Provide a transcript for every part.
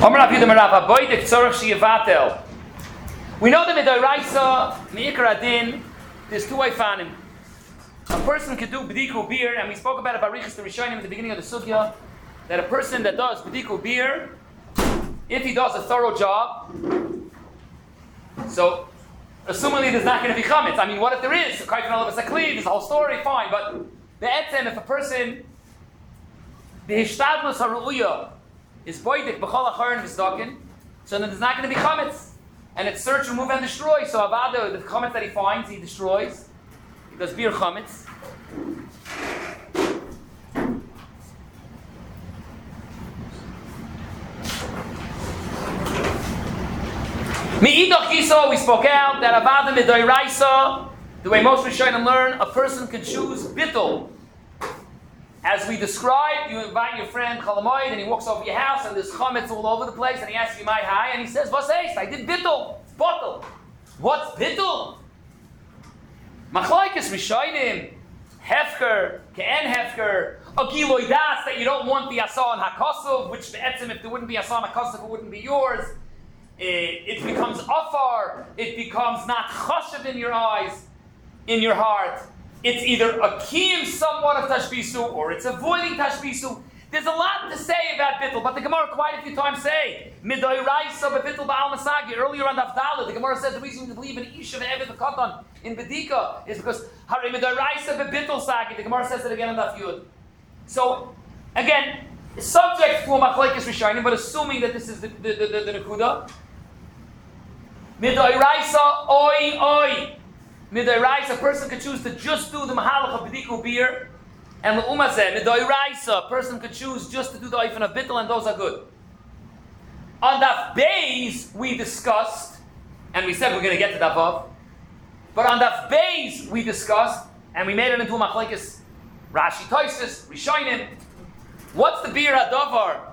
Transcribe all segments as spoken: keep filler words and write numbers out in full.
We know that Midoraisa, Me'ikar Adin, there's two Ifanim. A person could do B'diku beer, and we spoke about it by Riches the Rishonim at the beginning of the Sugya, that a person that does B'diku beer, if he does a thorough job, so assumingly there's not going to be chametz. I mean, what if there is? There's a whole story, fine, but the etzem, if a person, the hishtadlus haru'uya, is boidik b'chol acharon v'zdakin, so then there's not going to be chametz. And it's search, remove, and destroy. So avada, the chametz that he finds, he destroys. He does beer chametz. Me'idach Yisa, we spoke out that avada midoraisa, the way most Rishonim learn, a person can choose bittul. As we described, you invite your friend Chalamoid and he walks over your house and there's chametz all over the place and he asks you my hi and he says, "What's ace? I did bittul. It's bottle." What's bittul? Machlokes Rishonim, hefker, ke'en hefker, a giloi das, that you don't want the asa and hakosov, which the etzim, if there wouldn't be asa and hakosov, it wouldn't be yours. It, it becomes afar, it becomes not chashav in your eyes, in your heart. It's either a kiyum somewhat of tashbisu, or it's avoiding tashbisu. There's a lot to say about bittul, but the Gemara quite a few times say, Midoi Raisa bittul ba'al masagi. Earlier on the Avdala, the Gemara says the reason we believe in Isha ve'evet v'katan in Bedika is because Hare Midoi Raisa bittul sagi. The Gemara says it again on the Yud. So, again, subject to a machlokes rishonim, but assuming that this is the the the, the, the Nekuda. Midoi Raisa oi oi. Midoraisa, a person could choose to just do the mahalach of b'diku beer, and l'umazeh, midoraisa, a person could choose just to do the oifen of bittul, and those are good. On Daf Beis, we discussed, and we said we're going to get to Daf Vav, but on Daf Beis, we discussed, and we made it into a machlokes, Rashi Tosfos, Rishonim, what's the beer hadavar?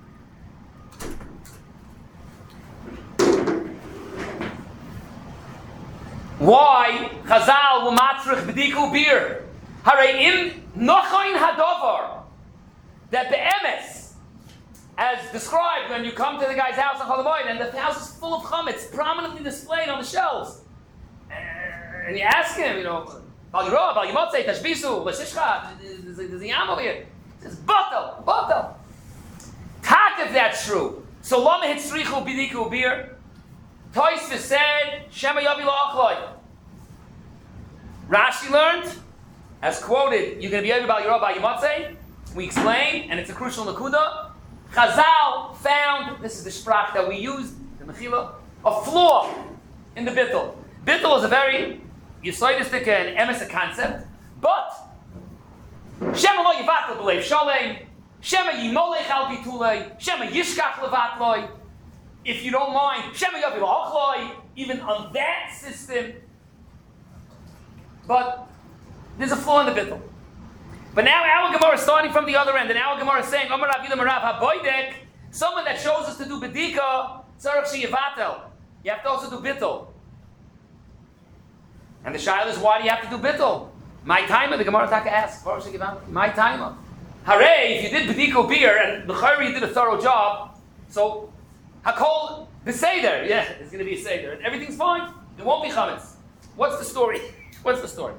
Why Chazal will matzrich b'diku beer? Harei im nochain hadavar, that the emes, as described when you come to the guy's house on Cholamoid and the house is full of chametz prominently displayed on the shelves, and you ask him, you know, Bal Yirah, Bal Yimotzei, Tashbisu, Leshishcha, there's a yam over here. He says, Batal, Batal. Tak if that's true. So Lama hitzrichu b'diku beer. Tosfos said, Shema Yavi La'achloi. Rashi learned, as quoted, you're going to be able to Yirah by Yimotzei. We explained, and it's a crucial nakuda. Chazal found, this is the sprach that we used, the mechila, a flaw in the bittul. Bittul is a very yisoidistic and emes concept, but Shema Lo Yivatel B'Leiv Shalem, Shema Yimolech Al Bitulei, Shema Yishkach Levatloi. If you don't mind, Shema Yavi La'achloi, even on that system. But there's a flaw in the bittul. But now our Gemara is starting from the other end, and our Gemara is saying, Amar Rav Yudam Rav HaBoidek, someone that shows us to do bedika, tzarech sheyivatel. You have to also do bittul. And the shaila is, why do you have to do bittul? My timer, the Gemara Taka asks, my timer. Hooray, if you did bediko beer, and the Chayri did a thorough job, so Hakol b'seder, yeah, there's going to be a seder, and everything's fine. There won't be chametz. What's the story? What's the story?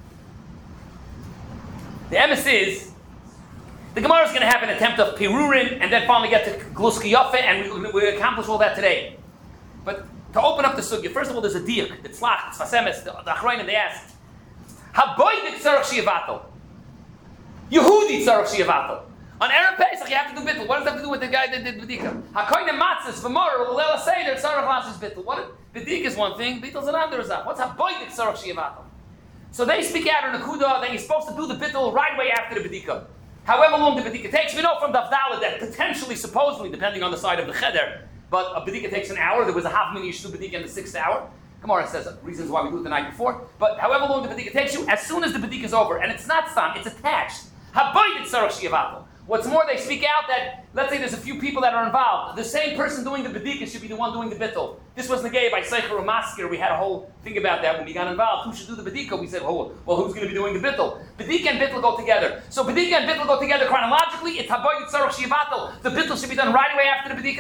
The emes is the Gemara is going to have an attempt of pirurin, and then finally get to gluski yafe, and we, we accomplish all that today. But to open up the sugya, first of all, there's a diak, the tzlach, the tfasemes, the achronim. They asked, "Haboidik tzarech sheyivatel, Yehudi tzarech sheyivatel." On Erev Pesach, you have to do bittul. What does that have to do with the guy that did bedika? Hakoyne matzis v'mor l'leil seder tzarech lasis bittul. What bedika is one thing, bittul is another. What's haboidik tzarech sheyivatel? So they speak out in the kuda that you're supposed to do the bittul right away after the bedika. However long the bedika takes, we know from the Avdala that potentially, supposedly, depending on the side of the cheder, but a bedika takes an hour. There was a half minute you should do bedika in the sixth hour. Gemara says reasons why we do it the night before. But however long the bedika takes you, as soon as the bedika is over, and it's not stam, it's attached. Haboidik tzarech sheyivatel. What's more, they speak out that, let's say there's a few people that are involved. The same person doing the bedika should be the one doing the bittul. This was negated by Seicher Umaskir. We had a whole thing about that when we got involved. Who should do the bedika? We said, oh, well, who's going to be doing the bittul? Bedika and bittul go together. So bedika and bittul go together chronologically. It's haboidik tzarech sheyivatel. The bittul should be done right away after the bedika.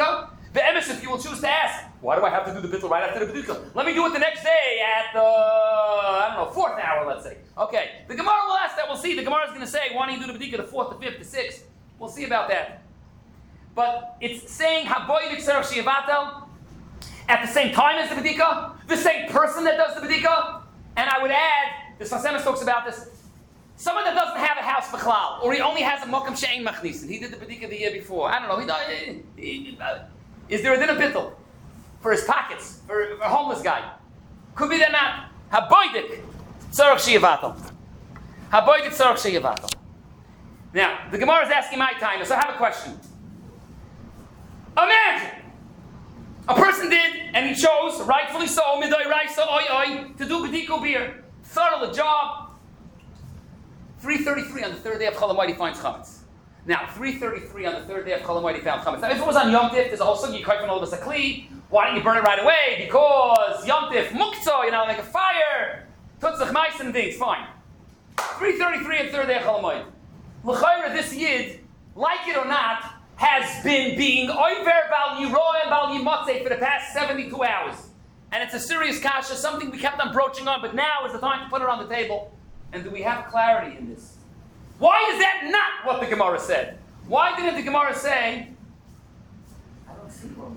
The emes, if you will choose to ask, why do I have to do the bittul right after the bedika? Let me do it the next day at the, I don't know, fourth hour, let's say. Okay, the Gemara will ask that. We'll see. The Gemara is going to say, why don't you do the bedika the fourth, the fifth, the sixth? We'll see about that. But it's saying haboidik tzarech sheyivatel at the same time as the bedika, the same person that does the bedika. And I would add, the Sfas Emes talks about this, someone that doesn't have a house b'chlal, or he only has a mokum she'ein machnisin. He did the bedika the year before. I don't know. He, he, he, uh, is there a din of bittul for his pockets, for a homeless guy? Could be that not. Haboidik tzarech sheyivatel. Haboidik tzarech sheyivatel. Now, the Gemara is asking my time, so I have a question. Imagine a person did, and he chose, rightfully so, midoi raisa oi oi, to do bediko beer. Thorough the job. three thirty-three on the third day of Chol Hamoed he finds chametz. Now, three thirty-three on the third day of Chol Hamoed he found chametz. Now, if it was on Yom Tif, there's a whole sugi kaifin all of us a kli. Why don't you burn it right away? Because Yom Tif muktzah, you know, like a fire, tutzach mais and things. Fine. three thirty-three on the third day of Chol Hamoed. L'chayra, this yid, like it or not, has been being oiver bal yiroh and bal yimotzeh for the past seventy-two hours. And it's a serious kasha, something we kept on broaching on, but now is the time to put it on the table. And do we have clarity in this? Why is that not what the Gemara said? Why didn't the Gemara say, I don't see one.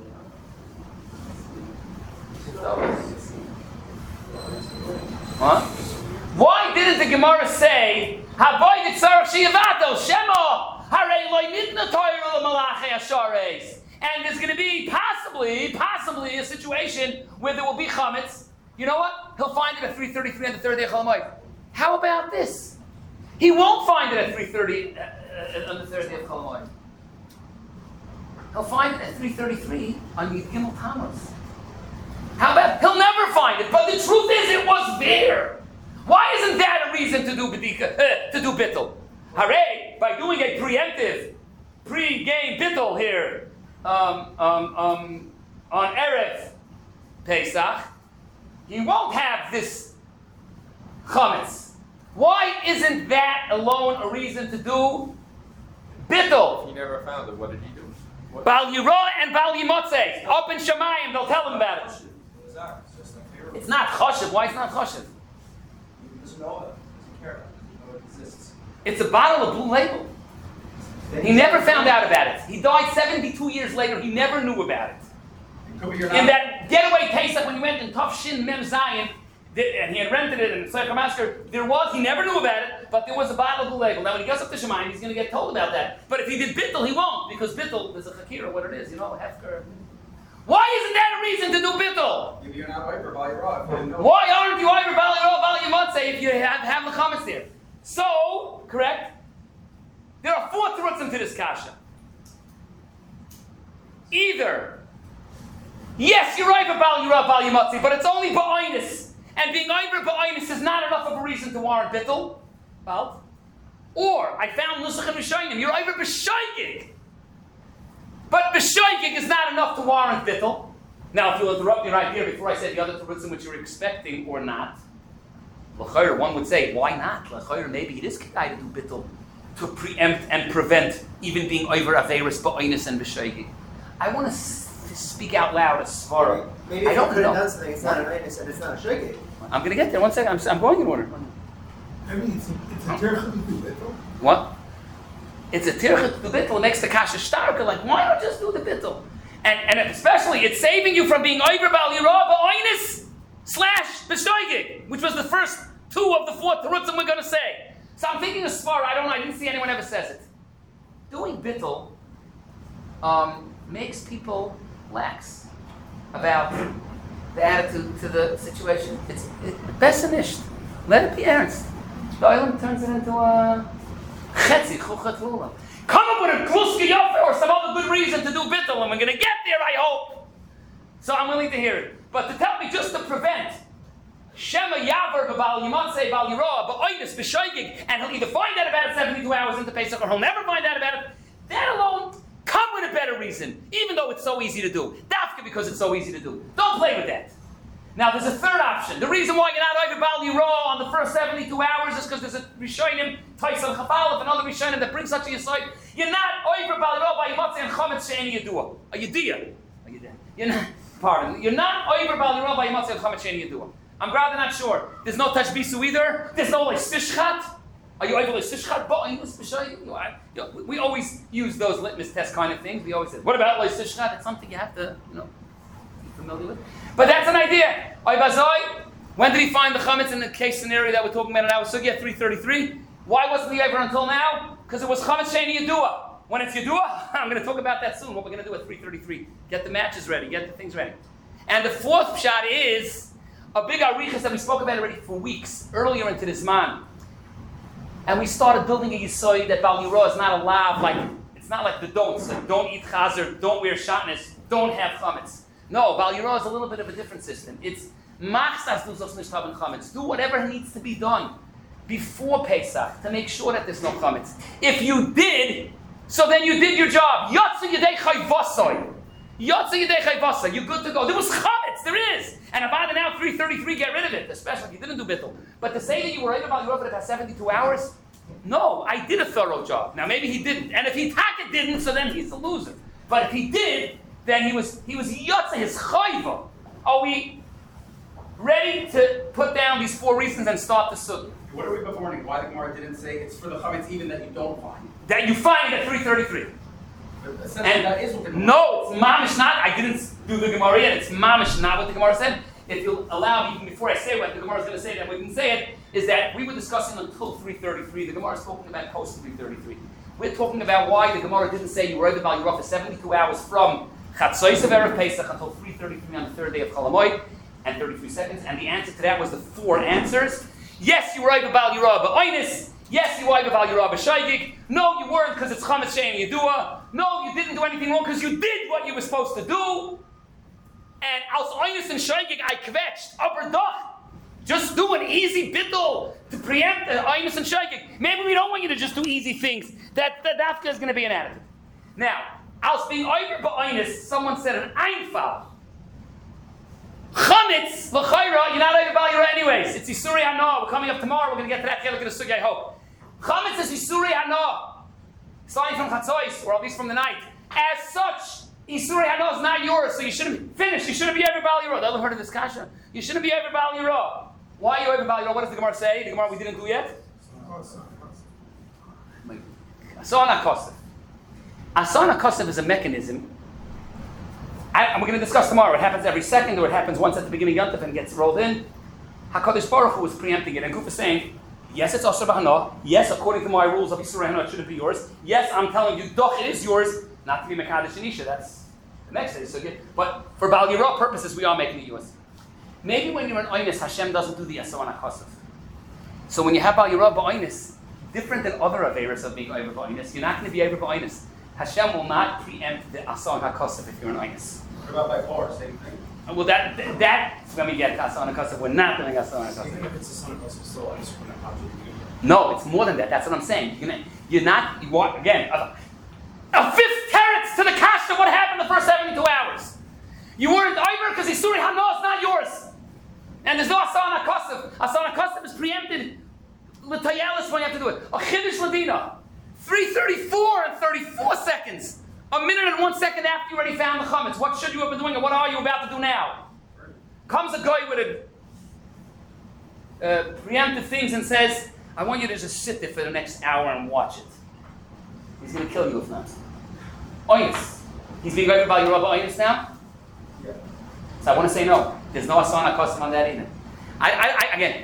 What? Why didn't the Gemara say, Haboy Tzarech Sheyivatel Shema Harei Lo Nitna Torah LaMalachei Hashareis? And there's going to be possibly, possibly a situation where there will be chametz. You know what? He'll find it at three thirty-three on the third day of Chol Hamoed. How about this? He won't find it at three thirty uh, uh, on the third day of Chol Hamoed. He'll find it at three thirty-three on Yud Gimel Tammuz. How about, he'll never find it, but the truth is it was there. Why isn't that a reason to do bedika, uh, to do bittul? Hooray, by doing a preemptive, pre-game bittul here, um, um, um, on Erev Pesach, he won't have this chametz. Why isn't that alone a reason to do bittul? He never found it. What did he do? What? Bal Yirah and Bal Yimotzeh. Up in Shemayim, they'll tell him about it. It's not choshev. Why it's not choshev? He doesn't know it. He doesn't care about it. He doesn't know it exists. It's a bottle of Blue Label. He never found out about it. He died seventy-two years later. He never knew about it. In that getaway Pesach, when he went in Tov Shin Mem Zayin, and he had rented it in Tzedakah Masker, there was, he never knew about it, but there was a bottle of Blue Label. Now when he goes up to Shemayim, he's going to get told about that. But if he did bittul, he won't, because bittul is a chakira, what it is, you know, hefker. Why isn't that a reason to do bittul? If you're not over by your rod, Why aren't you over Bali Ro, Bali Yimotzeh if you have, have the comments there? So, correct? There are four terutzim to this kasha. Either, yes, you're over Bali Ro, Bali Yimotzeh, but it's only ba'oinus. And being over ba'oinus is not enough of a reason to warrant bittul. Well, or, I found Nusach and Rishonim, you're over b'shoigig. But b'shoigig is not enough to warrant bittul. Now, if you'll interrupt me right here before I say the other terutzim which you're expecting or not, l'chayr, one would say, why not? L'chayr, maybe it is kedai to do bittul, to preempt and prevent even being over averis ba'oinus and b'shoigig. I want to s- speak out loud a svara. Maybe I if don't you could have know. done something, it's not an einus and it's not a shogeg. I'm going to get there. One second. I'm, I'm going in order. I mean, it's a, it's a tircha to do bittul. What? It's a tircha to do bittul. It makes the kasha starker. Like, why not just do the bittul? And and especially, it's saving you from being over bal yirah ba'oinus slash b'shoigig, which was the first two of the four terutzim we're going to say. So I'm thinking of svara. I don't know. I didn't see anyone ever says it. Doing bittul um, makes people lax about the attitude to the situation. It's it, best nicht. Let it be ernst. The oilam turns it into a chetzi, chuchat lula. Come up with a kluska yofe or some other good reason to do bittul, and we're going to get there, I hope. So I'm willing to hear it. But to tell me just to prevent Shema Yavar b'bal Yimotzeh bal Yirah ba'oinus b'shoigig, and he'll either find out about it seventy-two hours into Pesach, or he'll never find out about it. That alone, come with a better reason, even though it's so easy to do. Dafka because it's so easy to do. Don't play with that. Now there's a third option. The reason why you're not over bal Yirah on the first seventy-two hours is because there's a Rishonim, Taisam Chafalef, another Rishonim that brings such a yisoid. You're not over bal Yirah by Yimotzeh and Chometz she'eni yedua. A yediyah. A You're not, pardon, you're not over Bal Yirah by Yimatzeh Chametz Sheni Yedua. I'm rather not sure. There's no touch bisu either. There's no like sishchat. Are you able to sishchat? We always use those litmus test kind of things. We always say, what about like sishchat? It's something you have to, you know, be familiar with. But that's an idea. When did he find the chametz in the case scenario that we're talking about in our sugya three thirty-three? Why wasn't he over until now? Because it was chametz sheni yedua. When it's yedua, I'm going to talk about that soon. What we're going to do at three thirty-three? Get the matches ready. Get the things ready. And the fourth shot is a big arichas that we spoke about already for weeks earlier into this man. And we started building a yisoid that Bal Yirah is not allowed, like, it's not like the don'ts, like don't eat chazer, don't wear shatnez, don't have chametz. No, Bal Yirah is a little bit of a different system. It's machsas du sollst nicht haben chametz. Do whatever needs to be done before Pesach to make sure that there's no chametz. If you did, so then you did your job. Yotze yedei chayvasoi. Yotze yedei chayvasoi. You're good to go. There was chametz, there is. And about now three thirty-three, get rid of it, especially if you didn't do bittul. But to say that you were right about your for the seventy-two hours, no, I did a thorough job. Now maybe he didn't, and if he taka didn't, so then he's a loser. But if he did, then he was he was yotze his chayva. Are we ready to put down these four reasons and start the sugi? What are we bemoaning? Why the Gemara didn't say it's for the chametz even that you don't find? That you find at three thirty-three. And that is what the Gemara no, it's mamish not. I didn't do the Gemara yet. It's mamish not what the Gemara said. If you'll allow me, even before I say what the Gemara is going to say, that we didn't say it, is that we were discussing until three thirty-three. The Gemara is talking about post three thirty-three. We're talking about why the Gemara didn't say you were over Bal Yirah for seventy-two hours from Chatzos of Erev Pesach until three thirty-three on the third day of Chol Hamoed and thirty-three seconds. And the answer to that was the four answers. Yes, you were over Bal Yirah b'Oinus. Yes, you were over Bal Yirah b'Shaygig. No, you weren't because it's Chametz Sheni Yedua. No, you didn't do anything wrong because you did what you were supposed to do. And als Oinus and Shaygig, I kvetched, aber doch. Just do an easy bittul to preempt the Oinus and Shaygig. Maybe we don't want you to just do easy things. That that dafka is going to be an attitude. Now, als being over b'Oinus, someone said an Einfall. Chametz, l'chayra, you're not over Bal Yirah anyways. It's Yisuri Hana. We're coming up tomorrow. We're going to get to that chelik in the sugi, I hope. Chametz is Yisuri Hana. Starting from Chatzos, or at least from the night. As such, Yisuri Hana is not yours, so you shouldn't finish. You shouldn't be over Bal Yirah. The other heard of this kasha. You shouldn't be over Bal Yirah. Why are you over Bal Yirah? What does the Gemara say? The Gemara we didn't do yet? Asan HaKosef. Asan HaKosef is a mechanism. I, and we're going to discuss tomorrow. It happens every second, or it happens once at the beginning of Yom Tov and gets rolled in. HaKadosh Baruch Hu was preempting it, and Guf is saying, yes, it's Asher B'Hana. Yes, according to my rules of Yisur Hana, it shouldn't be yours. Yes, I'm telling you, doch, it is yours. Not to be Mekadosh and Isha. That's the next day. So, but for Bal Yirah purposes, we are making it yours. Maybe when you're in Oinus, Hashem doesn't do the Asan HaKosef. So when you have Bal Yirah B'Oinus, different than other Averas of being over B'Oinus, you're not going to be over B'Oinus. Hashem will not preempt the Asan HaKosef if you're in Oinus. What about by far? Same thing. Well, that, that, that's when we get Asan HaKosef. We're not doing Asan HaKosef. Even if it's a son of us, still, I just want to have to No, it's more than that. That's what I'm saying. You're, gonna, you're not, you want, again, a, a fifth teretz to the kasha. What happened the first seventy-two hours? You weren't over because Yisuri Hana is not yours. And there's no Asan HaKosef. Asan HaKosef is preempted. L'tayelis when you have to do it. A Chiddush Ladina. three thirty-four and thirty-four seconds. A minute and one second after you already found the chametz. What should you have been doing and what are you about to do now? Comes a guy with a uh, preemptive things and says, I want you to just sit there for the next hour and watch it. He's going to kill you if not. Oynis. He's being over by your Rabbi Oynis now? Yeah. So I want to say no. There's no Asan HaKosef on that either. I, I, I again,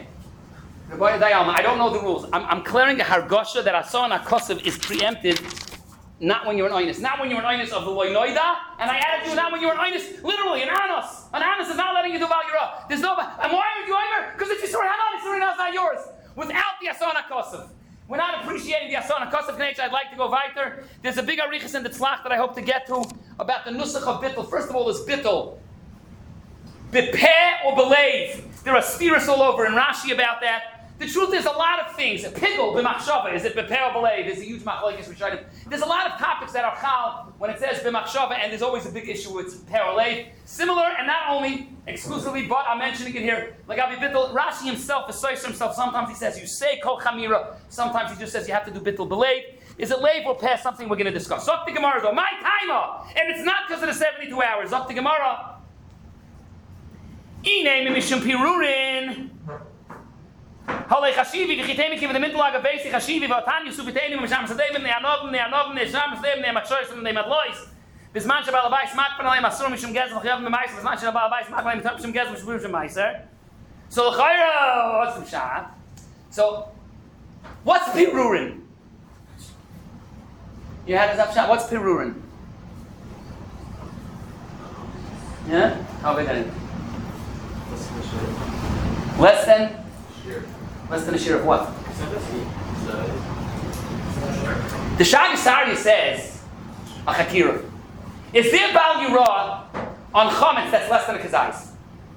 I don't know the rules. I'm, I'm clearing a hargosha that Asan HaKosef is preempted not when you're an Oinus. Not when you're an Oinus of the Loinoida. And I added you not when you're an Oinus, literally, an Anos. An Anos is not letting you do Bal Yirah. There's no, and why are you over? Because if you saw Hanan, Yisur Hana is not yours. Without the Asan HaKosef. We're not appreciating the Asan HaKosef nature. I'd like to go weiter. There's a big arichas in the tzlach that I hope to get to about the nusach of bittul. First of all, is bittul. Bepeh or believe. There are steers all over in Rashi about that. The truth is a lot of things. A pigel b'machshava, is it bepeh or believe? There's a huge machlokes rishonim. There's a lot of topics that are chal when it says b'machshava, and there's always a big issue with peh or believe. Similar, and not only exclusively, but I'm mentioning it here. Like Avi Bittul, Rashi himself, the Soiser himself, sometimes he says you say kol chamira, sometimes he just says you have to do bittul believe. Is it late or past something we're going to discuss? Zok the Gemara, though, my timer, and it's not because of the seventy-two hours. Zok the Gemara. Ine mishum pirurin. Halei chashivi v'chitemi kiv the mintalag of basic chashivi v'atan yusu v'teinu v'misham sadevim ne'anovim ne'anovim ne'sham sadevim ne'amakshos ne'madlois. Bisman shabal abayis makpan alei masur mishum gezel v'chayav m'mais bisman shabal abayis makpan alei mishum gezel mishum mishum maiser. So l'chayra what's the shot? So what's pirurin? You had this upshot. What's pirurin? Yeah? How big are you? Less than? Less than a share of what? The Shagasari says, a chakira. Is there Bal Yirah on chametz that's less than a kazais?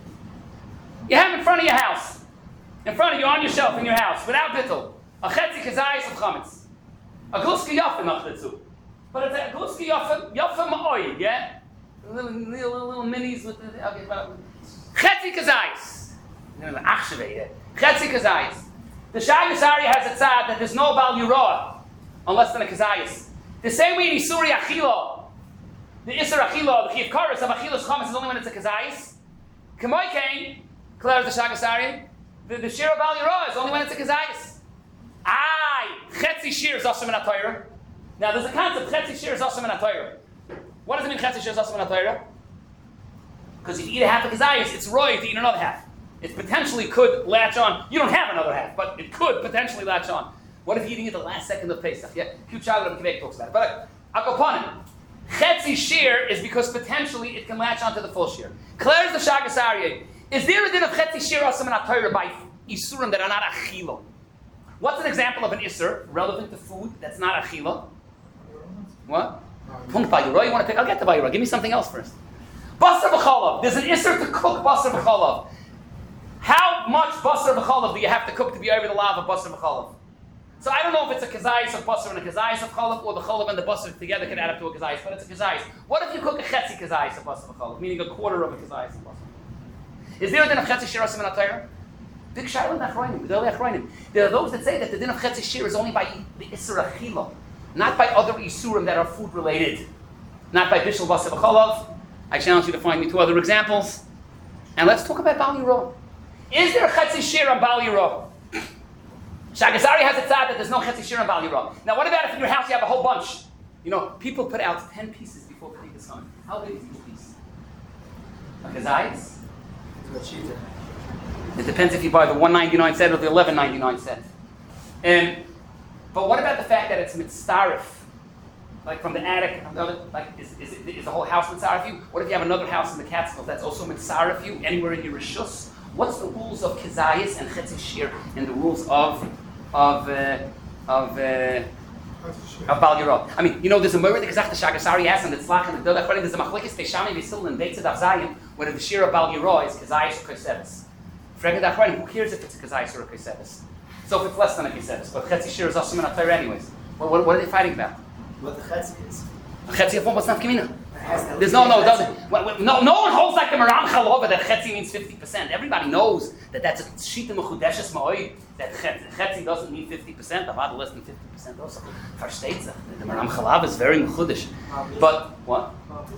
You have in front of your house, in front of you on your shelf in your house, without bittul, a chetzi kazais of chametz. A gluska yafa nachletzu. But it's a gluska yafa, yafa ma'oi, yeah? Little, little, little minis with the, okay, well, chetzi kazais. No, no, achshave, yeah. Chetzi kazais. The Shagasari has a tzad that there's no Bal Yirah on less than a kazais. The same way in Isuri Achila, the Isur Achila, the Chiv Karas of Achilas chametz is only when it's a kazais. Kamoi Kain, declares the Shagasari, the, the share of Bal Yirah is only when it's a kazais. Aye, chetzi shir is also in a Torah. Now there's a concept, chetzi shir is also in a Torah. What does it mean chetzi shir is also in a Torah? Because if you eat a half of kazayas, it's roy to eat another half. It potentially could latch on. You don't have another half, but it could potentially latch on. What if you're eating it the last second of Pesach? Yeah, cute child of Kvek talks about it. But Akopanim, chetzi shir is because potentially it can latch onto the full shir. Claire's the Shagasari. Is there a din of chetzi shir also in a Torah by isurim that are not achilo? What's an example of an isur relevant to food that's not achila? What? Punkt bayura. You want to pick? I'll get the bayura. Give me something else first. Basar b'chalav. There's an isur to cook basar b'chalav. How much basar b'chalav do you have to cook to be over the lav of basar b'chalav? So I don't know if it's a kazayis of basar and a kazayis of chalav, or the chalav and the basar together can add up to a kazayis, but it's a kazayis. What if you cook a chetzi kazayis of basar b'chalav, meaning a quarter of a kazayis of basar? Is there a din of chetzi shir asim in a Torah? Big shayla nachroinim, gedolei achroinim. There are those that say that the din of chetzi shir is only by the isur achila, not by other isurim that are food related, not by bishul basar b'chalav. I challenge you to find me two other examples, and let's talk about Bal Yirah. Is there a chetzi shir on Bal Yirah? Shagasari has a tzad that there's no chetzi shir on Bal Yirah. Now, what about if in your house you have a whole bunch? You know, people put out ten pieces before putting this on. How big is each piece? A kazayis? It depends if you buy the one ninety-nine set or the eleven ninety-nine set. Um, but what about the fact that it's mitzaref? Like from the attic, from the other, like is, is, it, is the whole house mitzaref you? What if you have another house in the Catskills that's also mitzaref you, anywhere in your rishus? What's the rules of kazayis and chetzi shir and the rules of of uh, of uh, of Bal Yirah? I mean, you know, there's a murder that Gazach the Shagasari has and the Tzlach and the Dodach. There's a machlekes Teishami V'Sil and Beit Tzadav Zayim where the shir of Bal Yirah is kazayis or koseves. Who cares if it's a kazayis or a koseves? So if it's less than a koseves, but chetzi shir is also in a Torah anyways. What, what, what are they fighting about? What the chetzi is? Chetzi of what's not kamina. There's no, no, doesn't. No, no one holds like the Maram Chalova that chetzi means fifty percent. Everybody knows that that's a shita mechudeshes ma'oi. That chetzi doesn't mean fifty percent. Avad less than fifty percent. Also, versteht sich. The Maram Chalava is very mechudesh. But what?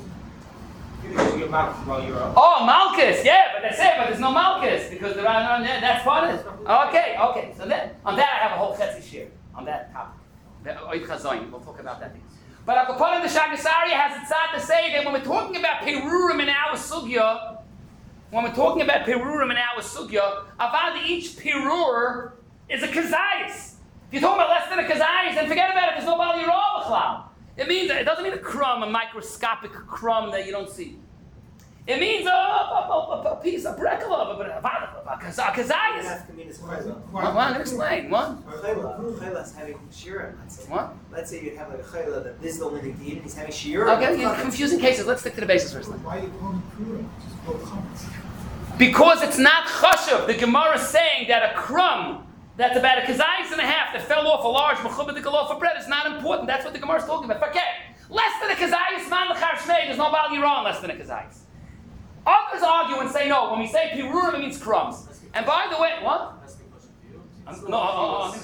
Oh, Malchus, yeah, but they say, but there's no Malchus because there are no. That's part of it. Okay, okay. So then, on that I have a whole chetzi shir on that topic. We'll talk about that. But Akopanim the Shagasari has a tzad to say that when we're talking about Perurim in our sugya, when we're talking about Perurim in our sugya, avad each Perur is a kazayis. If you're talking about less than a kazayis, then forget about it. There's no Bal Yirah b'chlal. It means it doesn't mean a crumb, a microscopic crumb that you don't see. It means a, a, a, a piece of brekala, a, a, a kazayis. What? I'm going to explain. What? Chayla's having shira. What? Let's say you have like a chayla that this is only the deed and he's having shira. Okay, you're confusing cases. Let's stick to the basis first. Why are you calling Purim? Just call chametz. Because it's not chashuv. The Gemara is saying that a crumb that's about a kazayis and a half that fell off a large mechubed loaf of bread is not important. That's what the Gemara is talking about. Forget. Less than a kazayis, man l'char shmei. There's no Bal Yirah less than a kazayis. Others argue and say no. When we say pirurim, it means crumbs. And by the way, what? Um, no, I'll, I'll, I'll explain. Okay,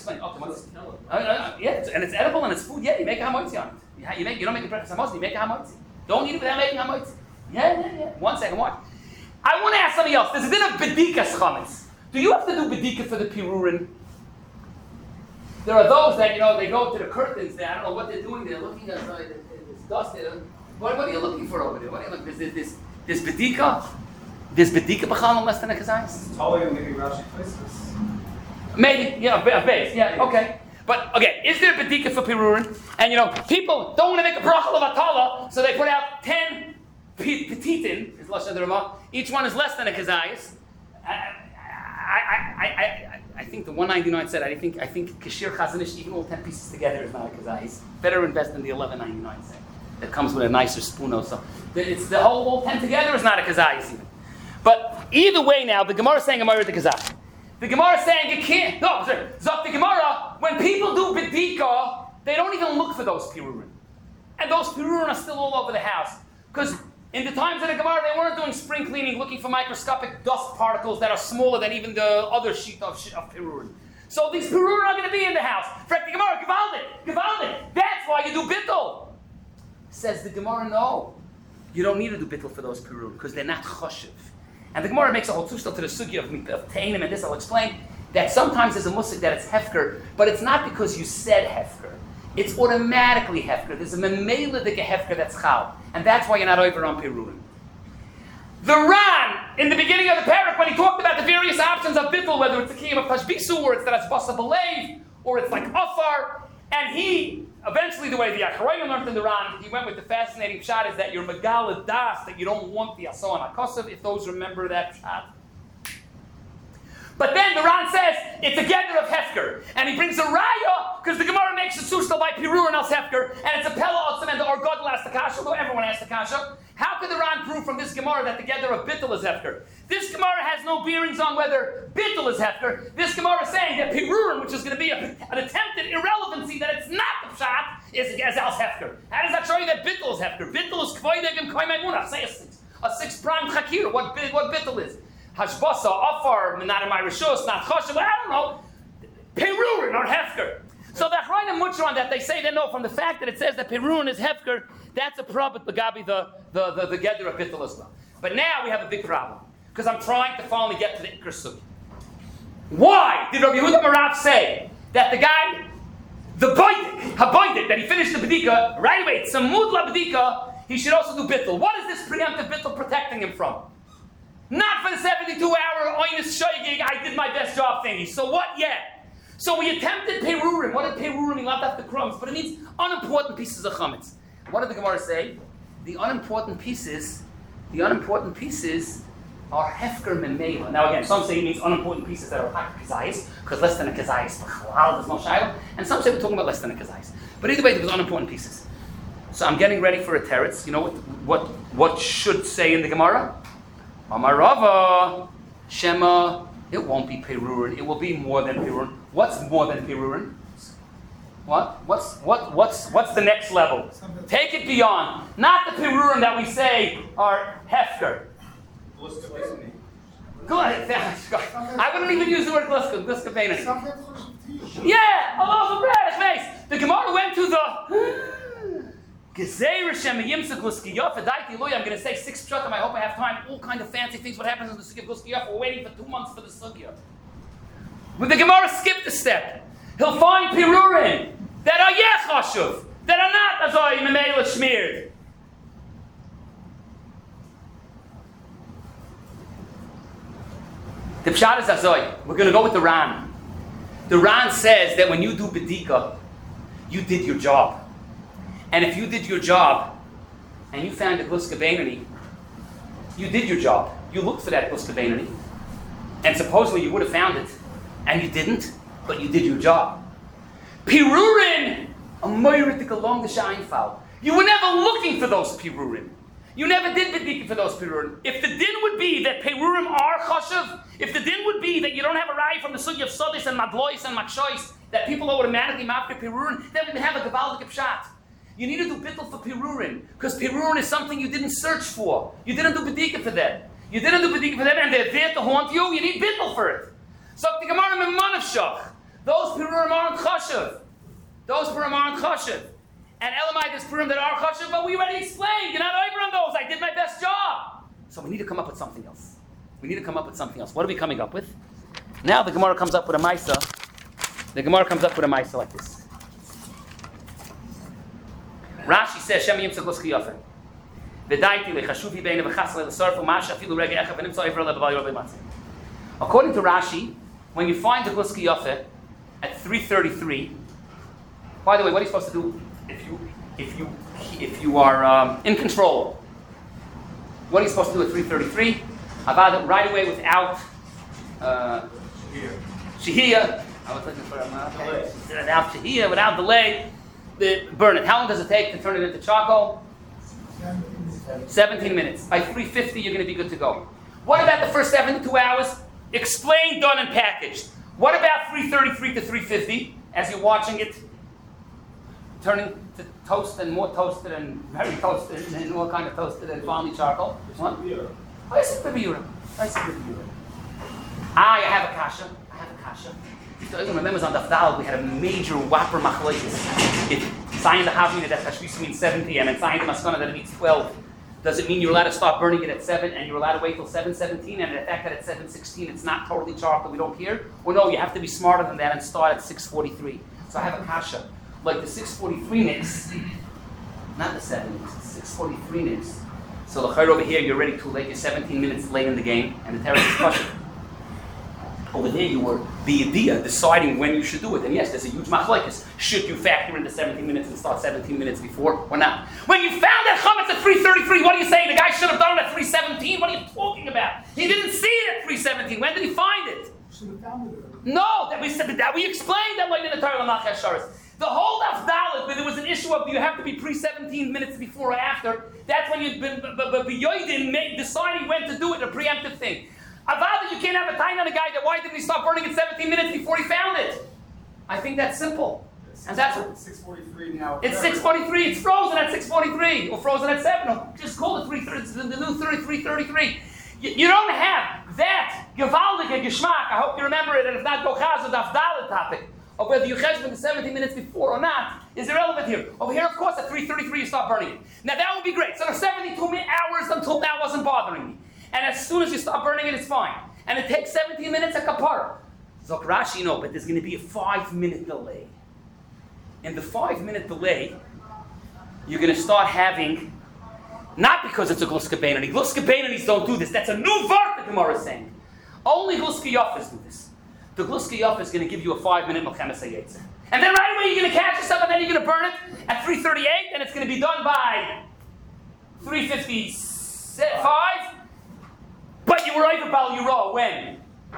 Chametz. Uh, uh, yeah, it's, and it's edible and it's food. Yeah, you make a hamotzi on it. You, ha- you make you don't make a breakfast hamotzi. You make a hamotzi. Don't eat it without making a hamotzi. Yeah, yeah, yeah. One second, watch. I want to ask something else. There's a din of bedikas chametz. Do you have to do bedika for the pirurin? There are those that, you know, they go to the curtains there. I don't know what they're doing. They're looking outside. It's dusty. What, what are you looking for over there? What are you looking? There's this, this, this bedika. There's bedika b'chalon less than a kazayis. Talia, maybe Rashi places. Maybe, you know, a base. Yeah, okay. But okay, is there bedika for pirurin? And you know, people don't want to make a bracha of atala, so they put out ten petitin. Is lashon derama. Each one is less than a kazayis. I, I, I, I, I think the one ninety-nine said. I think I think kashir chazanish, even all ten pieces together is not a kazayis. Better invest in the eleven ninety-nine set that comes with a nicer spoon also. It's the whole all ten together is not a kazayis even. But either way, now the Gemara is saying Gemara the kazayis. The Gemara is saying you can't. No, sorry. Zok the Gemara. When people do bedika, they don't even look for those pirurin, and those pirurin are still all over the house. Because in the times of the Gemara, they weren't doing spring cleaning, looking for microscopic dust particles that are smaller than even the other sheet of, of pirurin. So these pirurin are going to be in the house. Frek the Gemara, Givaldik, Givaldik. That's why you do bittul. Says the Gemara, no, you don't need to do bittul for those pirurin because they're not choshev. And the Gemara makes a whole tushdal to the sugya of, of tainim, and this I'll explain, that sometimes there's a musik that it's hefker, but it's not because you said hefker. It's automatically hefker. There's a memeladik hefker that's chal, and that's why you're not over on pirurim. The Ran, in the beginning of the parak, when he talked about the various options of bittul, whether it's the kiyam of tashbisu, or it's that it's basa b'leiv, or it's like afar, and he, eventually the way the Acharayim learned in the Ran, he went with the fascinating pshat is that you're megal das, that you don't want the aso and akosav, if those remember that pshat. But then the Ran says it's a gather of hefker, and he brings a raya because the Gemara makes a sushta by pirur and al hefker, and it's a pella otzim and the orgadol asks the kasha, though everyone asks the kasha. How could the Ran prove from this Gemara that the gather of bittul is hefker? This Gemara has no bearings on whether bittul is hefker. This Gemara is saying that pirurin, which is going to be a, an attempted irrelevancy that it's not the pshat, is as al hefker. How does that show you that bittul is hefker? Bittul is kvoideg and koimemunah. Say a six, a six prime chakir. What what bittul is? Hashbasa, Afar, not in my Rishos, not Choshev, I don't know. Perurin or Hefker. So the Achrayim Mutter on that, they say they know from the fact that it says that Perurin is Hefker, that's a problem with Gabi, the, the, the, the Gedder of Bittul as well. But now we have a big problem, because I'm trying to finally get to the Ikr Sugi. Why did Rabbi Yehuda Marav say that the guy, the Boidik, Haboidik, that he finished the Bedika, right away, it's a Mudla Bedika, he should also do Bittul. What is this preemptive Bittul protecting him from? Not for the seventy-two hour oinus shoygig, I did my best job thingy. So what yet? So we attempted Perurim. What did Perurim mean? Not that the crumbs, but it means unimportant pieces of chametz. What did the Gemara say? The unimportant pieces, the unimportant pieces are hefker memela. Now again, some say it means unimportant pieces that are hak kazayis, because less than a kazayis, there's no shayla. And some say we're talking about less than a kazayis. But either way, there was unimportant pieces. So I'm getting ready for a teretz. You know what, what, what should say in the Gemara? Amarava, Shema, it won't be Perurin, it will be more than Perurin. What's more than Perurin? What? What's what what's what's the next level? Take it beyond. Not the Perurin that we say are Hefker. Go ahead. I wouldn't even use the word Gluska, Gluska Beinani. Yeah, Allah for bread, face. The Gemara went to the I'm going to say six pshatim. I hope I have time. All kind of fancy things. What happens in the Sugya of Gluskiyaf? We're waiting for two months for the Sugya. When the Gemara skipped a step, he'll find Pirurin that are yechashuv, that are not azoi memela shmired. The pshat is azoi. We're going to go with the Ran. The Ran says that when you do bedika, you did your job. And if you did your job, and you found a Gluska Beinani, you did your job. You looked for that Gluska Beinani, and supposedly you would have found it, and you didn't, but you did your job. Pirurin, a moiritik along the Sheinfall. You were never looking for those Pirurin. You never did bedika for those Pirurin. If the din would be that Pirurim are chashav, if the din would be that you don't have a rai from the sugya of Sodis and Madlois and Makshois, that people are automatically mafka Pirurin, then we would have a Gavaldik Pshat. You need to do bittul for Pirurin, because Pirurin is something you didn't search for. You didn't do bedika for that. You didn't do bedika for them, and they're there to haunt you. You need bittul for it. So the Gemara Memanav Shach, Those Purim aren't chashuv. Those Purim aren't chashuv. And Elamai, there's Purim that are chashuv, but we already explained. You're not over on those. I did my best job. So we need to come up with something else. We need to come up with something else. What are we coming up with? Now the Gemara comes up with a Maisa. The Gemara comes up with a Maisa like this. Rashi says, Shem Yim Tzaglos Kiyofen. V'daiti lechashuvi beina v'chasle l'sarfu masha afilu rega echa v'nimtza ivra le'bavali rabbi matzeh. According to Rashi, when you find the Gluski Yofe at three thirty-three, by the way, what are you supposed to do if you if you if you are um, in control? What are you supposed to do at three thirty-three? Avad right away without uh, shehiyah. I was looking for a okay. Without shehiyah, without delay, the, burn it. How long does it take to turn it into charcoal? seventeen minutes. By three fifty, you're going to be good to go. What about the first seventy-two hours? Explained, done, and packaged. What about three thirty-three to three fifty, as you're watching it turning to toast and more toasted and very toasted and all kind of toasted and finally charcoal? What? I said baby Yura. I said baby Yura. Ah, I have a kasha. I have a kasha. So everyone remembers on the Dafdal we had a major whopper machlokes. If Zion the Havina that Tashvisa means seven p.m. and Zion the Maskana that it means twelve. Does it mean you're allowed to start burning it at seven and you're allowed to wait till seven seventeen and the fact that at seven sixteen it's not totally charcoal, we don't care? Or no, you have to be smarter than that and start at six forty-three. So I have a kasha. Like the six forty-three nix, not the seven nix, it's six forty-three nix. So the chayr over here, you're already too late, you're seventeen minutes late in the game and the terrorist is crushing. Over there you were the idea deciding when you should do it. And yes, there's a huge machlokes. Should you factor in the seventeen minutes and start seventeen minutes before or not? When you found that chametz at three thirty-three, what are you saying? The guy should have done it at three seventeen? What are you talking about? He didn't see it at three seventeen. When did he find it? Should have found it. No, that we said that we explained that way in the Torah Lamach Sharis. The whole Daf where there was an issue of you have to be pre seventeen minutes before or after. That's when you've been B'yoydin deciding when to do it, a preemptive thing. Avada, you can't have a time on a guy that why didn't he stop burning it seventeen minutes before he found it? I think that's simple. And that's what six forty-three now. it's six forty-three. It's frozen at six forty-three or frozen at seven. No, just call it three thirty. The new thirty-three thirty-three. You, you don't have that gewaldige geschmack. I hope you remember it. And if not, go chaz with Daf topic of whether you cheshbon the seventeen minutes before or not is irrelevant here. Over here, of course, at three thirty-three you start burning it. Now that would be great. So the seventy-two hours until now wasn't bothering me. And as soon as you stop burning it, it's fine. And it takes seventeen minutes a kapara. Zok Rashi, no, but there's going to be a five-minute delay. In the five-minute delay, you're going to start having, not because it's a Gluska Beinani. Gluska Beinanis don't do this. That's a new vart the Gemara is saying. Only Gluska Yafas do this. The Gluska Yaf is going to give you a five-minute Melchemes HaYetzer. And then right away you're going to catch yourself and then you're going to burn it at three thirty-eight and it's going to be done by three fifty-five. But you were over Bal Yuro when?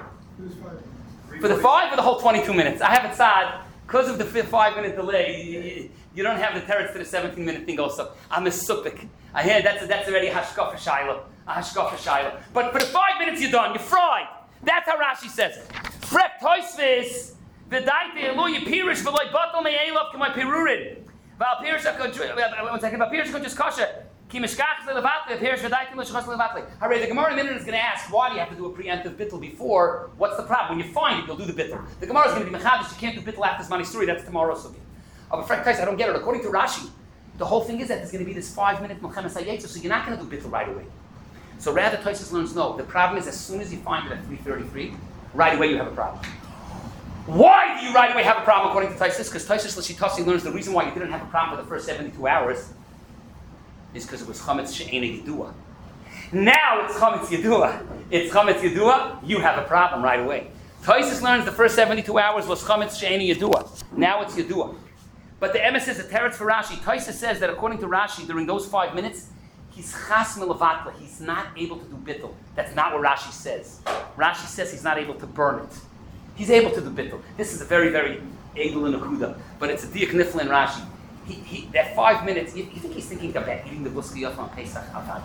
For the five or the whole twenty-two minutes? I have it sad. Because of the five-minute delay, you, you don't have the teretz to the seventeen-minute thing also. I'm a supik. I hear that's, that's already a hashkafa shayla. A hashkafa shayla. But for the five minutes you're done. You're fried. That's how Rashi says it. Frek toisvis, v'daite elu yipirish v'loy batal me'elov k'may pirurin. V'al pirish ha'kod, one second, v'al pirish ha'kod just kasha. Ki mishkach le'levatli, pirish v'daite l'shachas le'levatli. Hooray, the Gemara in a minute is going to ask, why do you have to do a preemptive bittul before? What's the problem? When you find it, you'll do the bittul. The Gemara is going to be mechadish, you can't do bittul after Zmani Suri, that's tomorrow's sugi. Oh, but Frek Tais, I don't get it. According to Rashi, the whole thing is that there's going to be this five-minute Melchemes HaYetzer, so you're not going to do bittul right away. So rather, Taisus learns, no, the problem is as soon as you find it at three thirty-three, right away you have a problem. Why do you right away have a problem according to Taisus? Because Taisus Lashitasi learns the reason why you didn't have a problem for the first seventy-two hours is because it was Chametz She'ena Yedua. Now it's Chametz Yedua. It's Chametz Yedua, you have a problem right away. Taisus learns the first seventy-two hours was Chametz She'ena Yedua. Now it's Yedua. But the emes is a teretz for Rashi. Taisus says that according to Rashi, during those five minutes, he's chas milavatla. He's not able to do bittul. That's not what Rashi says. Rashi says he's not able to burn it. He's able to do bittul. This is a very, very egel and akuda, but it's a diak nifla in Rashi. He, he, that five minutes, you, you think he's thinking about eating the Gluska Yaf on Pesach?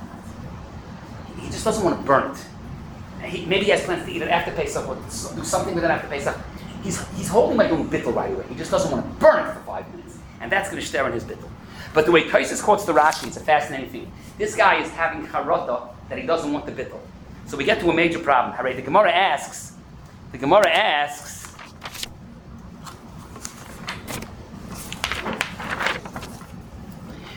He just doesn't want to burn it. He, maybe he has plans to eat it after Pesach or do something with it after Pesach. He's, he's holding by doing bittul right away. He just doesn't want to burn it for five minutes. And that's going to stare in his bittul. But the way Taisus quotes the Rashi, it's a fascinating thing. This guy is having charata that he doesn't want the bittul. So we get to a major problem. Hooray, the Gemara asks, the Gemara asks,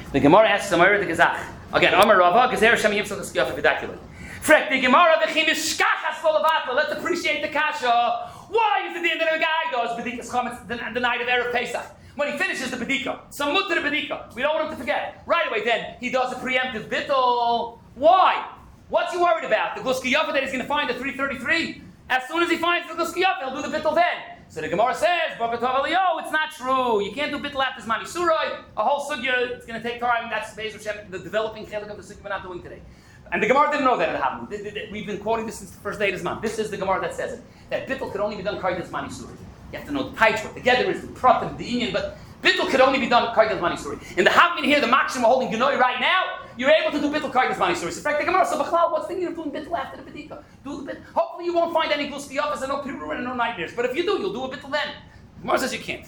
The Gemara asks Amar the Gezach. Again, Amar Rava, Gezer Shem Yimsel Skiyafa Vidakulit. Frek the Gemara v'chim yishkachas v'levatla. Let's appreciate the kasha. Why is it the end that a guy does Bedikas Chametz the, the night of Erev Pesach? When he finishes the Bedika. Some mut to the Bedika. We don't want him to forget. Right away then, he does a preemptive bittul. Why? What's he worried about? The Gluski Yafa that he's going to find at three thirty-three? As soon as he finds the Gluski Yafa, he'll do the bittul then. So the Gemara says, oh, it's not true. You can't do bittul after Zmani Surah. A whole sugya, it's going to take time. That's the developing chelik of the sugya we're not doing today. And the Gemara didn't know that it happened. We've been quoting this since the first day of this month. This is the Gemara that says it. That bittul could only be done Kaidat Zmani Surah. You have to know the Taich, what together is the Pratim, the Inyan, but bittul could only be done Kaidat Zmani Surah. In the Havmin here, the Makshim are holding Genoi right now, you're able to do bittul Kaidat Zmani Surah. So, in fact, the Gemara, so Bachlal, what's the need of doing bittul after the Bedika? Do the bittul. Hopefully you won't find any Gluski Yafas and no Piru and no nightmares. But if you do, you'll do a bittul then. The Gemara says you can't.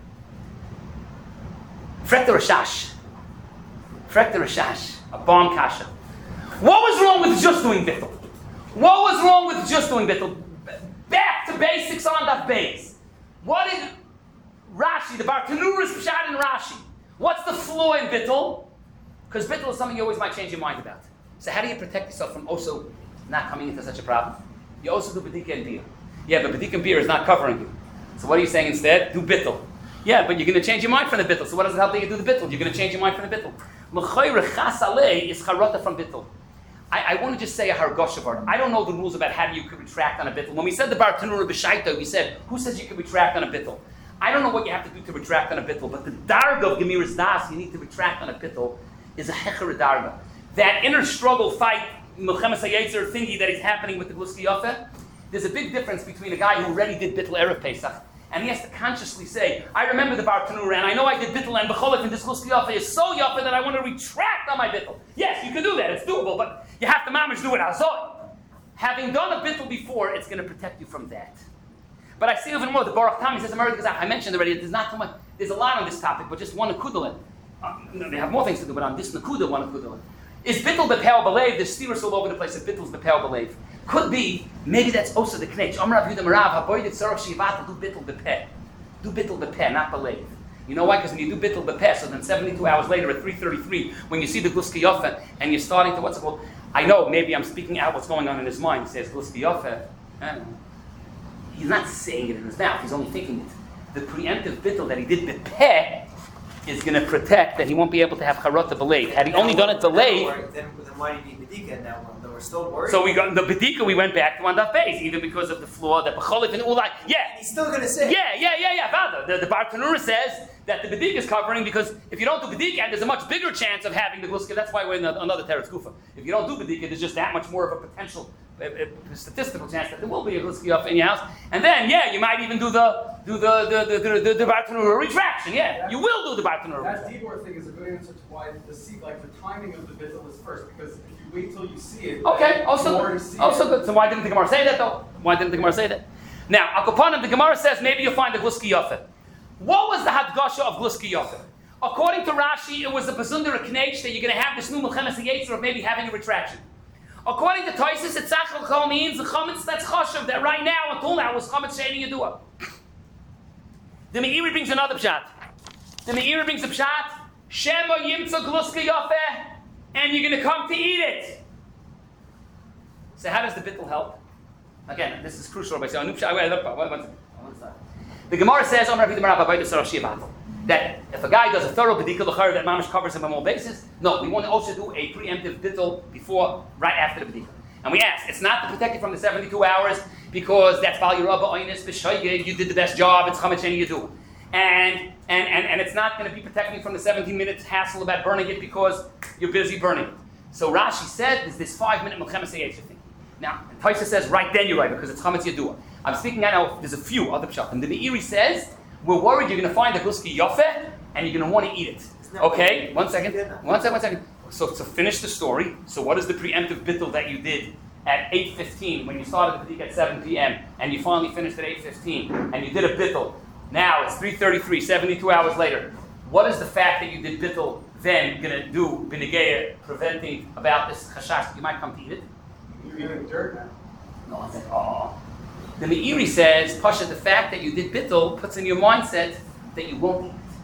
Frek the Rashash. Frek the Rashash. A bomb kasha. What was wrong with just doing bittul? What was wrong with just doing bittul? Back to basics on that base. What did Rashi, the Bartanurus Pshat in Rashi? What's the flaw in bittul? Because bittul is something you always might change your mind about. So how do you protect yourself from also not coming into such a problem? You also do bedika and beer. Yeah, but bedika and beer is not covering you. So what are you saying instead? Do bittul. Yeah, but you're going to change your mind from the bittul. So what does it help that you do the bittul? You're going to change your mind from the bittul. L'chayre chas alei is charata from bittul. I, I want to just say a hargosha word. I don't know the rules about how you could retract on a bittul. When we said the bar tanura b'shaita, we said, who says you can retract on a bittul? I don't know what you have to do to retract on a bittul, but the darga of Gemiras Das, you need to retract on a bittul, is a hecher darga. That inner struggle fight, Milchemes HaYetzer thingy that is happening with the Gluski Yafeh, there's a big difference between a guy who already did bittul Erev Pesach, and he has to consciously say, I remember the Bar Tanura, and I know I did bittul, and b'cholek, and this Gluski Yafeh is so Yafeh that I want to retract on my bittul. Yes, you can do that, it's doable, but you have to mamish do it azot. Having done a bittul before, it's going to protect you from that. But I see even more, the Baruch Tam, he says, I mentioned already, there's not too much, there's a lot on this topic, but just one akudalet. Uh, they have more things to do, but on this nakuda, one akudalet. Is bittul b'pe'al b'leiv? There's steers all over the place. If bittul is b'pe'al b'leiv, could be maybe that's also the knech. Amar Rav Yehuda Marav haboyed tzarach shivat do bittul b'peh, do bittul b'peh, not b'leiv. You know why? Because when you do bittul b'peh, so then seventy-two hours later at three thirty-three, when you see the Gluski Yafeh and you're starting to what's it called? I know maybe I'm speaking out what's going on in his mind. He says Gluski Yafeh. He's not saying it in his mouth. He's only thinking it. The preemptive bittul that he did b'peh is going to protect that he won't be able to have charata b'leiv. Had he only done it delayed, then, then why do you need bedika now? Then we're still worried. So we got the bedika. We went back to one daf base, even because of the flaw that b'cholif and ulai. Yeah, and he's still going to say. Yeah, yeah, yeah, yeah. Vada. The, the Bar Tanura says that the bedika is covering because if you don't do bedika, there's a much bigger chance of having the gluska. That's why we're in another teretz kufa. If you don't do bedika, there's just that much more of a potential. A, a statistical chance that there will be a gluski off in your house, and then yeah, you might even do the do the the the the, the, the Bar Tanura retraction. Yeah, that, you will do the Bar Tanura. That Dibor thing is a good answer to why the seat, like the timing of the bittul is first, because if you wait till you see it, okay, also good. Also good. So why didn't the Gemara say that though? Why didn't the Gemara say that? Now, Akopanim, the Gemara says maybe you'll find the gluski yafeh. What was the hadgasha of gluski yafeh? According to Rashi, it was the bezunder knech that you're going to have this new Milchemes HaYetzer of maybe having a retraction. According to Toysis, it's Tzachel Chol means the chametz that's chashav that right now until now was chametz she'eni yedua. The Meiri brings another pshat. The Meiri brings a pshat. Shema yimtza gluska yafeh, and you're going to come to eat it. So how does the bittul help? Again, this is crucial. By saying, the Gemara says, that if a guy does a thorough bedika l'chayr that mamish covers him on all bases, no, we want to also do a preemptive bittul before, right after the bedika. And we ask, it's not to protect you from the seventy-two hours because that's Bal Yerabah Oynis B'Shoygeg, you did the best job, it's Chametz Sheni Yedu. And, and, and, and it's not going to be protecting you from the seventeen minutes hassle about burning it because you're busy burning it. So Rashi said there's this five minute Milchemes HaYetzer thing. Now, Taisa says right then you're right because it's Chametz Yedua. I'm speaking now, there's a few other pshatim. The Meiri says, we're worried you're going to find a gluski yafeh and you're going to want to eat it. Okay, one second, one second, one second. So to finish the story, so what is the preemptive bittul that you did at eight fifteen when you started the bedika at seven p.m. and you finally finished at eight fifteen and you did a bittul? Now it's three thirty-three, seventy-two hours later. What is the fact that you did bittul then going to do b'negeya, preventing about this chashash that you might come to eat it? You're eating dirt now. No, I said, oh. The Meiri says, Pasha, the fact that you did bittul puts in your mindset that you won't eat it.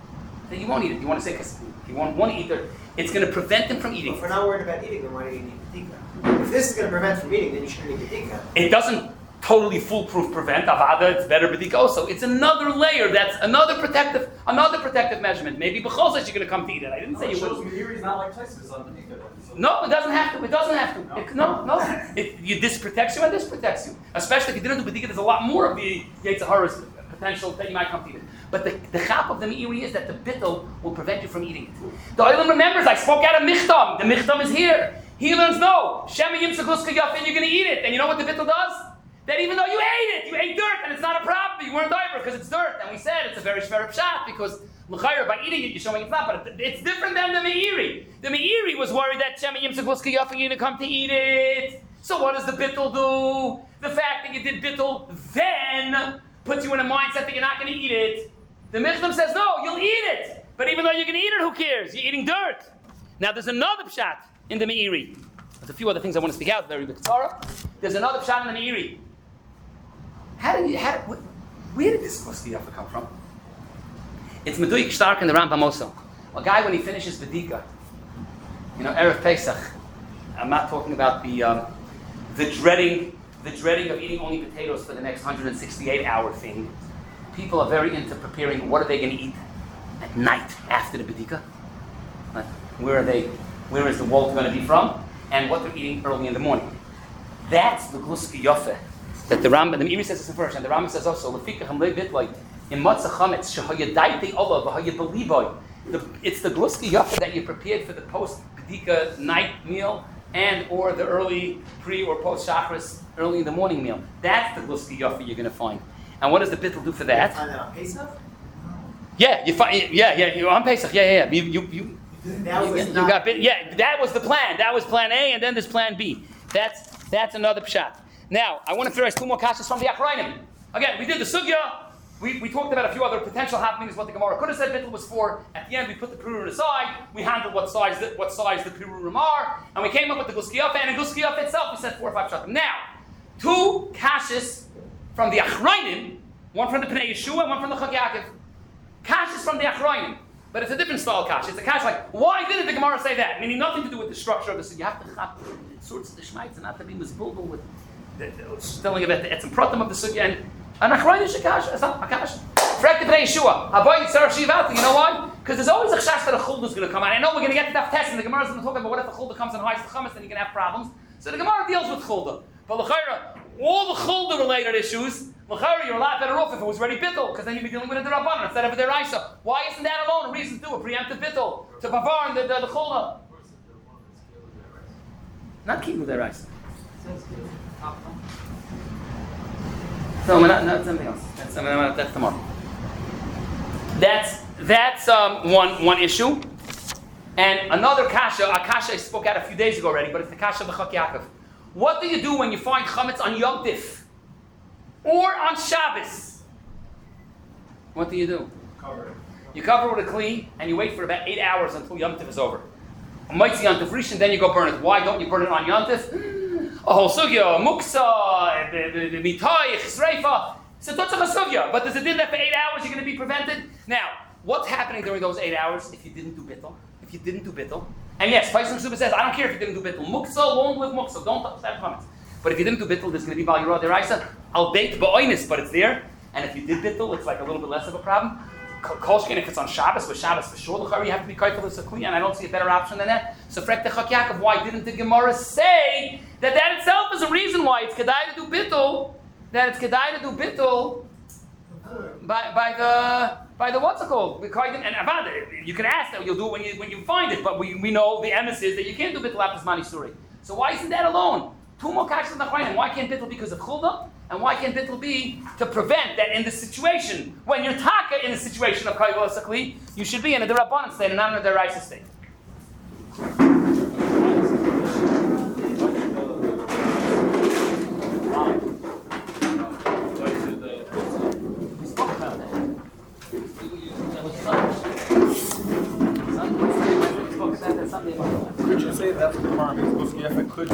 then you won't eat it. You want to say because you won't want to eat it. It's going to prevent them from eating. If we're not worried about eating, then why do you need Bedika? If this is going to prevent from eating, then you shouldn't need Bedika. It doesn't totally foolproof prevent avada. It's better Bedika also. It's another layer. That's another protective, another protective measurement. Maybe b'chol you're going to come to eat it. I didn't say you would. Meiri is not like Taisus on Bedika. So. No, it doesn't have to. It doesn't have to. No, it, no. no. It, you, this protects you and this protects you. Especially if you didn't do Bedika, there's a lot more of the Yetzer Hara's potential that you might come to eat it. But the, the chap of the Meiri is that the bittul will prevent you from eating it. The Olam remembers, I spoke out of Michtam. The Michtam is here. He learns, no, Shema Yimsa Gluska Yafin, you're going to eat it. And you know what the bittul does? That even though you ate it, you ate dirt, and it's not a problem, you weren't over because it's dirt. And we said it's a very shver pshat because l'chayr, by eating it, you're showing it's not. But it's different than the Meiri. The Meiri was worried that Shema Yimsa Gluska Yafin, you're going to come to eat it. So what does the bittul do? The fact that you did bittul then puts you in a mindset that you're not going to eat it. The Michtam says, no, you'll eat it. But even though you're going to eat it, who cares? You're eating dirt. Now, there's another pshat in the Meiri. There's a few other things I want to speak out, very b'ktsara. There's another pshat in the Meiri. How did you, how, where did this Gluska Yafa come from? It's Meduyik Stark in the Rambam also. A guy, when he finishes Bedika, you know, Erev Pesach, I'm not talking about the, um, the dreading, the dreading of eating only potatoes for the next one hundred sixty-eight hour thing. People are very into preparing what are they going to eat at night after the Bedika. Like, where are they, where is the wolf going to be from? And what they're eating early in the morning. That's the Gluska Yafa that the Rambam, the Meiri says this first, and the Rambam says also, Lefikachem le'bitloi, in matzah chametz, shehayadaiti olav, v'hayabeliboy. It's the Gluska Yafa that you prepared for the post-Bedika night meal and or the early pre or post-Shachris, early in the morning meal. That's the Gluska Yafa you're going to find. And what does the bittul do for that? You find that on Pesach? Yeah, you find. Yeah, yeah, you're on Pesach. Yeah, yeah, yeah. You, you, you, That you, was you not, got bit. Yeah, that was the plan. That was plan A, and then there's plan B. That's that's another pshat. Now, I want to finish two more kashas from the Achrayim. Again, we did the sugya. We, we talked about a few other potential happenings. What the Gemara could have said bittul was for. At the end, we put the pirurim aside. We handled what size the, what size the pirurim are, and we came up with the Gluska Yafa. And in Gluska Yafa itself, we said four or five pshatim. Now, two kashas from the Achrayim. One from the Pnei Yeshua and one from the Chag Yaakov. Kash is from the Achrayim, but it's a different style kash. It's a kash like, why didn't the Gemara say that? Meaning nothing to do with the structure of the sugi. You have to have sorts of the shmites and not to be misbulbul with the, the, telling about the etzim pratim of the sugi. And an Achrayim is a kash. It's not a kash. Frek the Pnei Yeshua. Haboy Yitzhar Shivati. You know why? Because there's always a chash that a chulda is going to come out. I know we're going to get to that test, and the Gemara is going to talk about what if the chulda comes and hides the chametz, then you're going to have problems. So the Gemara deals with chulda. But l'chayra, all the chulda related issues. L'chayra, you're a lot better off if it was ready bittul, because then you'd be dealing with a derabbanan instead of a deraisa. Why isn't that alone a reason to do a preemptive bittul to bavar the the, the chulda? Not kilu deraisa. No, not, not something else. That's that's tomorrow. That's that's um, one one issue, and another kasha. A kasha I spoke out a few days ago already, but it's the kasha of the Chag Yaakov. What do you do when you find chametz on Yom Tif or on Shabbos? What do you do? Cover it. You cover it with a kli and you wait for about eight hours until Yom Tif is over. Mitzvah Yom Tif Rishon, then you go burn it. Why don't you burn it on Yom Tif? A whole sugya, muksa, mitoich, sreifa. It's a tutzach sugya, but there's a din that for eight hours you're going to be prevented. Now, what's happening during those eight hours if you didn't do bittul? If you didn't do bittul, and yes, Paisam Suba says, I don't care if you didn't do bittul. Muksa, long live muksa. Don't touch that chametz. But if you didn't do bittul, there's going to be bal yirah deraisa. I'll bait ba'oinis, but it's there. And if you did bittul, it's like a little bit less of a problem. Kolshkin, if it's on Shabbos, with Shabbos for sure, you have to be careful of sakli, and I don't see a better option than that. So, frek the Chag Yaakov, why didn't the Gemara say that that itself is a reason why it's kedai to do bittul? That it's kedai to do bittul by by the by the what's it called? And Avada, you can ask that you'll do it when you when you find it, but we, we know the emes is that you can't do bittul after Zmani Suri. So why isn't that alone? Two more kashas in the Chayim. Why can't bittul because of chulda? And why can't bittul be to prevent that in the situation when you're taka in a situation of kayvah sakli, you should be in a derabbanan state and not in a deraisa state. We spoke about that. That was Sunday. Sunday. We spoke about that Sunday. Could you say that's the Gemara means Gluska Yafa could